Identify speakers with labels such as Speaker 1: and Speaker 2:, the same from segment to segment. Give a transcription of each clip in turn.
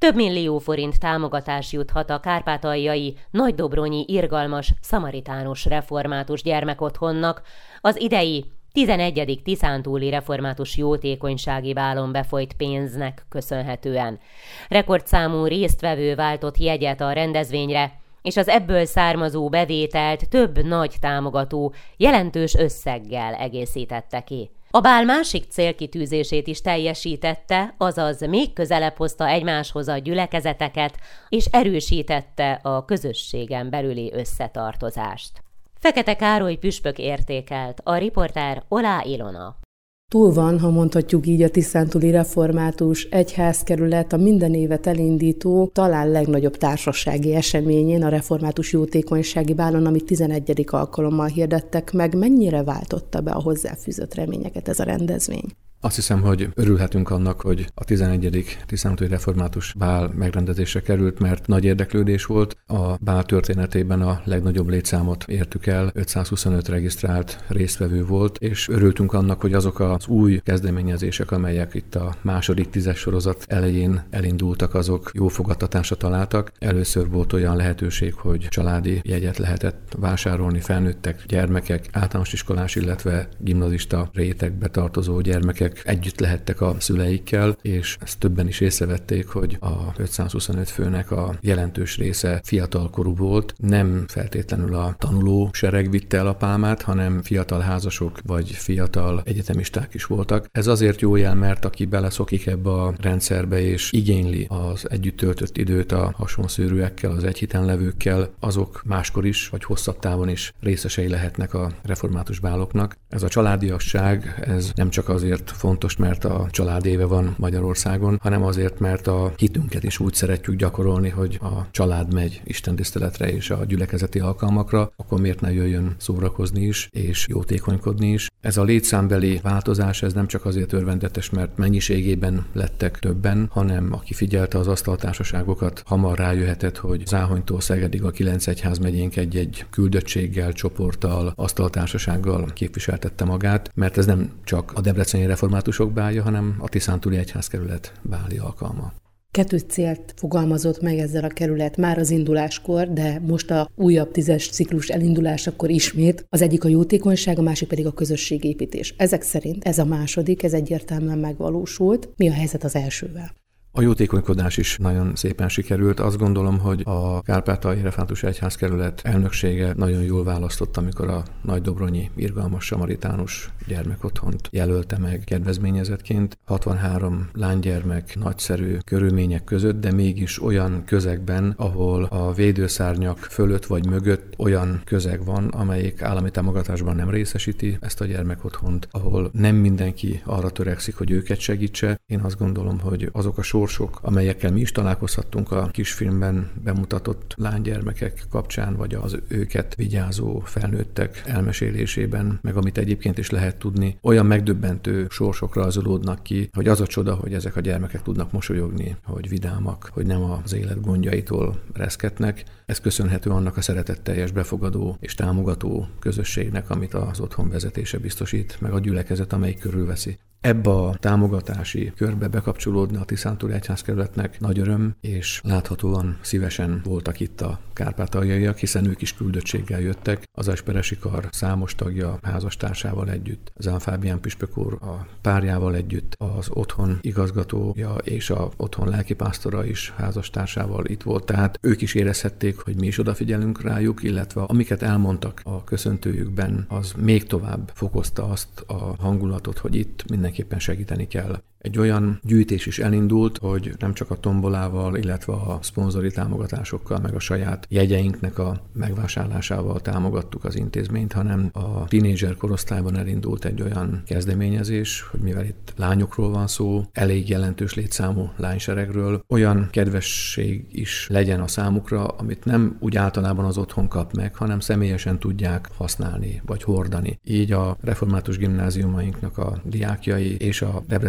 Speaker 1: Több millió forint támogatás juthat a kárpátaljai Nagydobronyi Irgalmas Szamaritánus Református Gyermekotthonnak az idei 11. Tiszántúli Református Jótékonysági Bálon befolyt pénznek köszönhetően. Rekordszámú résztvevő váltott jegyet a rendezvényre, és az ebből származó bevételt több nagy támogató jelentős összeggel egészítette ki. A bál másik célkitűzését is teljesítette, azaz még közelebb hozta egymáshoz a gyülekezeteket, és erősítette a közösségen belüli összetartozást. Fekete Károly püspök értékelt, a riporter Olá Ilona.
Speaker 2: Túl van, ha mondhatjuk így, a Tiszántúli Református Egyházkerület a minden évet elindító, talán legnagyobb társasági eseményén, a Református Jótékonysági Bálon, amit 11. alkalommal hirdettek meg. Mennyire váltotta be a hozzáfűzött reményeket ez a rendezvény?
Speaker 3: Azt hiszem, hogy örülhetünk annak, hogy a 11. Tiszántúli Református Bál megrendezésre került, mert nagy érdeklődés volt. A bál történetében a legnagyobb létszámot értük el, 525 regisztrált résztvevő volt, és örültünk annak, hogy azok az új kezdeményezések, amelyek itt a második 10-es sorozat elején elindultak, azok jó fogadtatásra találtak. Először volt olyan lehetőség, hogy családi jegyet lehetett vásárolni, felnőttek, gyermekek, általános iskolás, illetve gimnazista rétegbe tartozó gyermekek együtt lehettek a szüleikkel, és ezt többen is észrevették, hogy a 525 főnek a jelentős része fiatalkorú volt, nem feltétlenül a tanuló sereg vitte el a pálmát, hanem fiatal házasok vagy fiatal egyetemisták is voltak. Ez azért jó jel, mert aki beleszokik ebbe a rendszerbe és igényli az együtt töltött időt a hasonszőrűekkel, az egyhiten levőkkel, azok máskor is, vagy hosszabb távon is részesei lehetnek a református báloknak. Ez a családiasság, ez nem csak azért fontos, mert a család éve van Magyarországon, hanem azért, mert a hitünket is úgy szeretjük gyakorolni, hogy a család megy istentiszteletre és a gyülekezeti alkalmakra, akkor miért ne jöjjön szórakozni is, és jótékonykodni is. Ez a létszámbeli változás, ez nem csak azért örvendetes, mert mennyiségében lettek többen, hanem aki figyelte az asztaltársaságokat, hamar rájöhetett, hogy Záhonytól Szegedig a 9 egyházmegyénk egy küldöttséggel, csoporttal, asztaltársasággal képviseltette magát, mert ez nem csak a debreceni reformátusok bálja, hanem a Tiszántúli Egyházkerület báli alkalma.
Speaker 2: 2 célt fogalmazott meg ezzel a kerület már az induláskor, de most a újabb 10-es ciklus elindulásakor ismét. Az egyik a jótékonyság, a másik pedig a közösségépítés. Ezek szerint ez a második, ez egyértelműen megvalósult. Mi a helyzet az elsővel?
Speaker 3: A jótékonykodás is nagyon szépen sikerült. Azt gondolom, hogy a Kárpátaljai Református Egyházkerület elnöksége nagyon jól választott, amikor a Nagydobronyi Irgalmas Samaritánus Gyermekotthont jelölte meg kedvezményezettként. 63 lánygyermek nagyszerű körülmények között, de mégis olyan közegben, ahol a védőszárnyak fölött vagy mögött olyan közeg van, amelyik állami támogatásban nem részesíti ezt a gyermekotthont, ahol nem mindenki arra törekszik, hogy őket segítse. Én azt gondolom, hogy azok a sorsok, amelyekkel mi is találkozhattunk a kisfilmben bemutatott lánygyermekek kapcsán, vagy az őket vigyázó felnőttek elmesélésében, meg amit egyébként is lehet tudni, olyan megdöbbentő sorsok rajzolódnak ki, hogy az a csoda, hogy ezek a gyermekek tudnak mosolyogni, hogy vidámak, hogy nem az élet gondjaitól reszketnek. Ez köszönhető annak a szeretetteljes, befogadó és támogató közösségnek, amit az otthon vezetése biztosít, meg a gyülekezet, amelyik körülveszi. Ebbe a támogatási körbe bekapcsolódni a Tiszántúli Egyházkerületnek nagy öröm, és láthatóan szívesen voltak itt a kárpátaljaiak, hiszen ők is küldöttséggel jöttek. Az Esperesi Kar számos tagja házastársával együtt, Zán Fábián püspök úr a párjával együtt, az otthon igazgatója és a otthon lelkipásztora is házastársával itt volt. Tehát ők is érezhették, hogy mi is odafigyelünk rájuk, illetve amiket elmondtak a köszöntőjükben, az még tovább fokozta azt a hangulatot, hogy itt mindenképpen segíteni kell. Egy olyan gyűjtés is elindult, hogy nem csak a tombolával, illetve a szponzori támogatásokkal, meg a saját jegyeinknek a megvásárlásával támogattuk az intézményt, hanem a tínédzser korosztályban elindult egy olyan kezdeményezés, hogy mivel itt lányokról van szó, elég jelentős létszámú lányseregről, olyan kedvesség is legyen a számukra, amit nem úgy általában az otthon kap meg, hanem személyesen tudják használni, vagy hordani. Így a református gimnáziumainknak a diákjai és a debreceni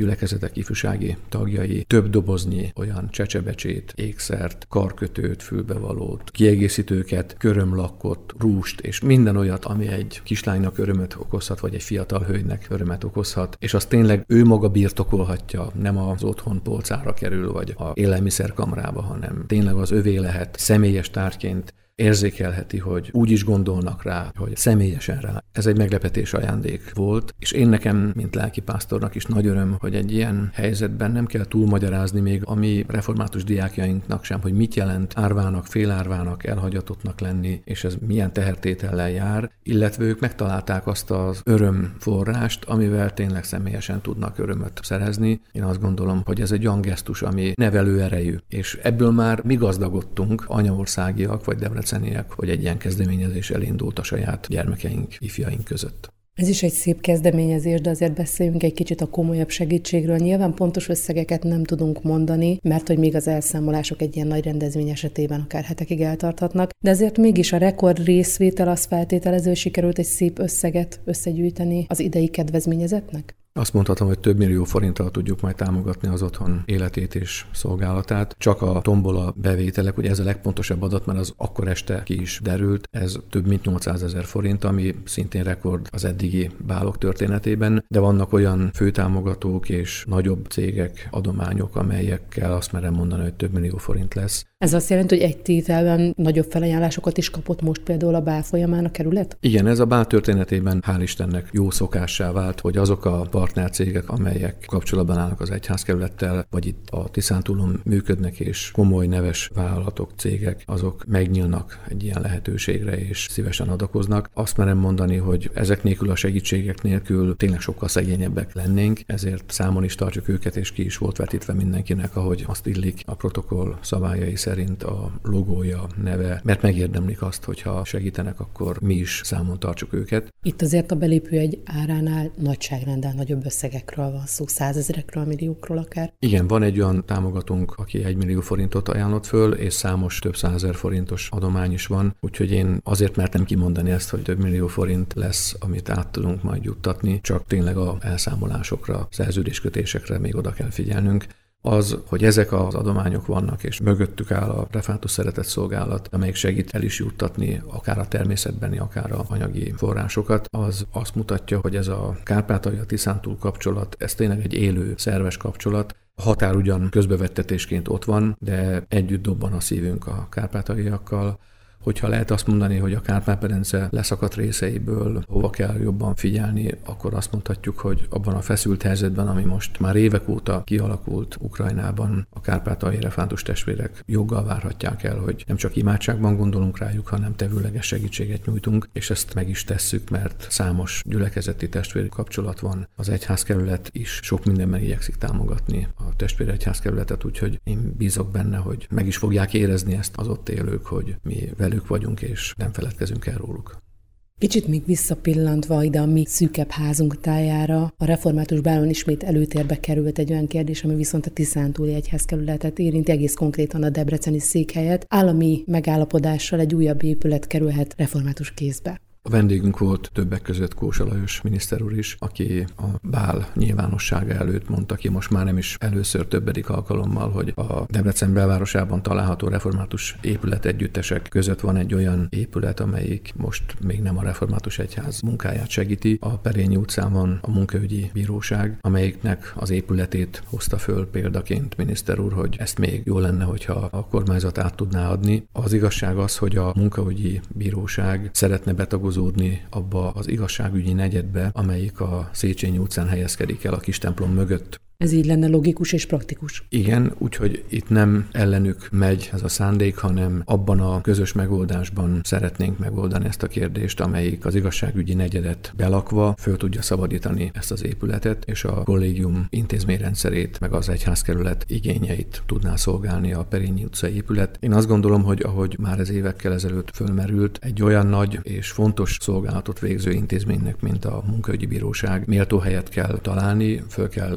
Speaker 3: gyülekezetek ifjúsági tagjai több doboznyi olyan csecsebecsét, ékszert, karkötőt, fülbevalót, kiegészítőket, körömlakkot, rúst, és minden olyat, ami egy kislánynak örömet okozhat, vagy egy fiatal hölgynek örömet okozhat, és azt tényleg ő maga birtokolhatja, nem az otthon polcára kerül, vagy a élelmiszerkamrába, hanem tényleg az övé lehet, személyes tárgyként érzékelheti, hogy úgy is gondolnak rá, hogy személyesen rá. Ez egy meglepetés ajándék volt, és én nekem, mint lelkipásztornak is nagy öröm, hogy egy ilyen helyzetben nem kell túlmagyarázni még a mi református diákjainknak sem, hogy mit jelent árvának, félárvának, elhagyatottnak lenni, és ez milyen tehertétellel jár, illetve ők megtalálták azt az örömforrást, amivel tényleg személyesen tudnak örömöt szerezni. Én azt gondolom, hogy ez egy olyan gesztus, ami nevelő erejű, és ebből már mi gazdagodtunk, anyaországiak vagy debreceniek, hogy egy ilyen kezdeményezés elindult a saját gyermekeink, ifjaink között.
Speaker 2: Ez is egy szép kezdeményezés, de azért beszéljünk egy kicsit a komolyabb segítségről. Nyilván pontos összegeket nem tudunk mondani, mert hogy még az elszámolások egy ilyen nagy rendezvény esetében akár hetekig eltarthatnak, de azért mégis a rekord részvétel azt feltételező, hogy sikerült egy szép összeget összegyűjteni az idei kedvezményezetnek?
Speaker 3: Azt mondhatom, hogy több millió forinttal tudjuk majd támogatni az otthon életét és szolgálatát. Csak a tombola bevételek, ugye ez a legpontosabb adat, mert az akkor este ki is derült, ez több mint 800 000 forint, ami szintén rekord az eddigi bálok történetében, de vannak olyan főtámogatók és nagyobb cégek, adományok, amelyekkel azt merem mondani, hogy több millió forint lesz.
Speaker 2: Ez azt jelenti, hogy egy tételben nagyobb felajánlásokat is kapott most például a bál folyamán a kerület?
Speaker 3: Igen, ez a bál történetében hál' Istennek jó szokássá vált, hogy azok a partnercégek, amelyek kapcsolatban állnak az egyházkerülettel, vagy itt a Tiszántúlon működnek, és komoly neves vállalatok, cégek, azok megnyílnak egy ilyen lehetőségre, és szívesen adakoznak. Azt merem mondani, hogy ezek nélkül, a segítségek nélkül tényleg sokkal szegényebbek lennénk, ezért számon is tartjuk őket, és ki is volt vetítve mindenkinek, ahogy azt illik a protokoll szabályai szerint a logója, neve, mert megérdemlik azt, hogyha segítenek, akkor mi is számon tartsuk őket.
Speaker 2: Itt azért a belépőjegy áránál nagyságrendel nagyobb összegekről van szó, 100 000-ekről, milliókról akár.
Speaker 3: Igen, van egy olyan támogatónk, aki 1 millió forintot ajánlott föl, és számos több 100 000 forintos adomány is van, úgyhogy én azért mertem kimondani ezt, hogy több millió forint lesz, amit át tudunk majd juttatni, csak tényleg a elszámolásokra, szerződéskötésekre még oda kell figyelnünk. Az, hogy ezek az adományok vannak, és mögöttük áll a Református Szeretett Szolgálat, amelyik segít el is juttatni akár a természetbeni, akár a anyagi forrásokat, az azt mutatja, hogy ez a Kárpátalja-Tiszántúl kapcsolat, ez tényleg egy élő, szerves kapcsolat. A határ ugyan közbevettetésként ott van, de együtt dobban a szívünk a kárpátaljaiakkal. Hogyha lehet azt mondani, hogy a Kárpát-medence leszakadt részeiből hova kell jobban figyelni, akkor azt mondhatjuk, hogy abban a feszült helyzetben, ami most már évek óta kialakult Ukrajnában, a kárpátaljai református testvérek joggal várhatják el, hogy nem csak imádságban gondolunk rájuk, hanem tevőleges segítséget nyújtunk, és ezt meg is tesszük, mert számos gyülekezeti testvéri kapcsolat van. Az egyházkerület is sok mindenben igyekszik támogatni a testvéri egyházkerületet, úgyhogy én bízok benne, hogy meg is fogják érezni ezt az ott élők, hogy mi velük vagyunk, és nem feledkezünk el róluk.
Speaker 2: Kicsit még visszapillantva ide a mi szűkebb házunk tájára, a református bálon ismét előtérbe került egy olyan kérdés, ami viszont a Tiszántúli egyházkerületet érinti, egész konkrétan a debreceni székhelyet. Állami megállapodással egy újabb épület kerülhet református kézbe.
Speaker 3: A vendégünk volt többek között Kósa Lajos miniszter úr is, aki a bál nyilvánossága előtt mondta ki, most már nem is először, többedik alkalommal, hogy a Debrecen belvárosában található református épületegyüttesek között van egy olyan épület, amelyik most még nem a református egyház munkáját segíti. A Perényi utcán van a munkaügyi bíróság, amelyiknek az épületét hozta föl példaként miniszter úr, hogy ezt még jó lenne, hogyha a kormányzat át tudná adni. Az igazság az, hogy a munkaügyi bíróság szeretne betagozódni abba az igazságügyi negyedbe, amelyik a Széchenyi utcán helyezkedik el a kis templom mögött.
Speaker 2: Ez így lenne logikus és praktikus.
Speaker 3: Igen, úgyhogy itt nem ellenük megy ez a szándék, hanem abban a közös megoldásban szeretnénk megoldani ezt a kérdést, amelyik az igazságügyi negyedet belakva föl tudja szabadítani ezt az épületet, és a kollégium intézményrendszerét, meg az egyházkerület igényeit tudná szolgálni a Perényi utcai épület. Én azt gondolom, hogy ahogy már ez évekkel ezelőtt fölmerült, egy olyan nagy és fontos szolgálatot végző intézménynek, mint a munkaügyi bíróság, méltó helyet kell találni, föl kell építeni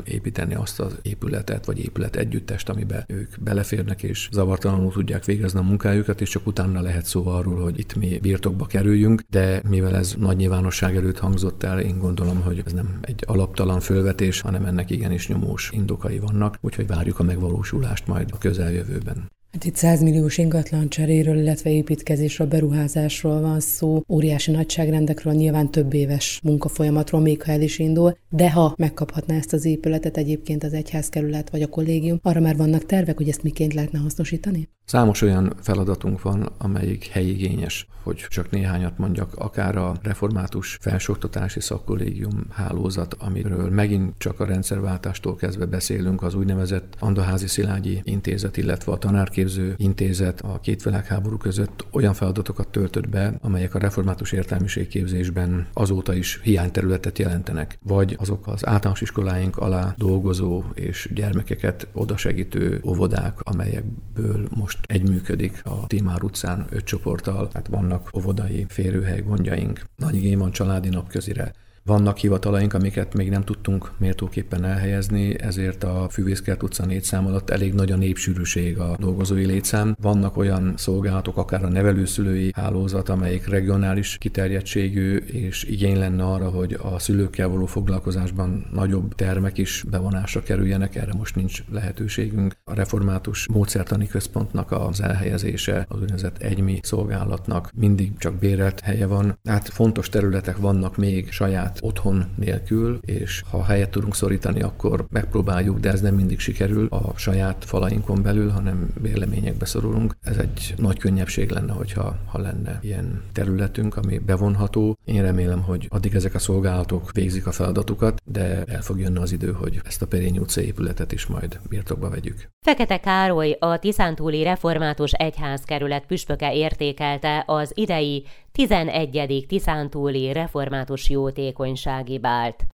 Speaker 3: tenni azt az épületet, vagy épület együttest, amiben ők beleférnek, és zavartalanul tudják végezni a munkájukat, és csak utána lehet szó arról, hogy itt mi birtokba kerüljünk, de mivel ez nagy nyilvánosság előtt hangzott el, én gondolom, hogy ez nem egy alaptalan fölvetés, hanem ennek igenis nyomós indokai vannak, úgyhogy várjuk a megvalósulást majd a közeljövőben.
Speaker 2: Hát itt 100 milliós ingatlan cseréről, illetve építkezésről, beruházásról van szó, óriási nagyságrendekről, nyilván több éves munkafolyamatról, még ha el is indul, de ha megkaphatná ezt az épületet egyébként az egyházkerület vagy a kollégium, arra már vannak tervek, hogy ezt miként lehetne hasznosítani?
Speaker 3: Számos olyan feladatunk van, amelyik helyigényes, hogy csak néhányat mondjak, akár a református felsőoktatási szakkollégium hálózat, amiről megint csak a rendszerváltástól kezdve beszélünk, az úgynevezett Andaházi Szilágyi Intézet, illetve a Tanárképző Intézet a két világháború között olyan feladatokat töltött be, amelyek a református értelmiségképzésben azóta is hiányterületet jelentenek, vagy azok az általános iskoláink alá dolgozó és gyermekeket odasegítő óvodák, amelyekből most együttműködik a Tímár utcán 5 csoporttal, hát vannak óvodai férőhely gondjaink, nagy igény van családi napközire. Vannak hivatalaink, amiket még nem tudtunk méltóképpen elhelyezni, ezért a Fűvészkert utca 4 szám alatt elég nagy a népsűrűség, a dolgozói létszám. Vannak olyan szolgálatok, akár a nevelőszülői hálózat, amelyik regionális kiterjedtségű, és igény lenne arra, hogy a szülőkkel való foglalkozásban nagyobb termek is bevonásra kerüljenek, erre most nincs lehetőségünk. A református módszertani központnak az elhelyezése, az úgynevezett egymi szolgálatnak mindig csak bérelt helye van. Hát fontos területek vannak még saját otthon nélkül, és ha helyet tudunk szorítani, akkor megpróbáljuk, de ez nem mindig sikerül a saját falainkon belül, hanem bérleményekbe szorulunk. Ez egy nagy könnyebbség lenne, hogyha lenne ilyen területünk, ami bevonható. Én remélem, hogy addig ezek a szolgálatok végzik a feladatukat, de el fog jönni az idő, hogy ezt a Perényi utca épületet is majd birtokba vegyük.
Speaker 1: Fekete Károly, a Tiszántúli Református Egyházkerület püspöke értékelte az idei 11. Tiszántúli Református Jótékonysági Bált.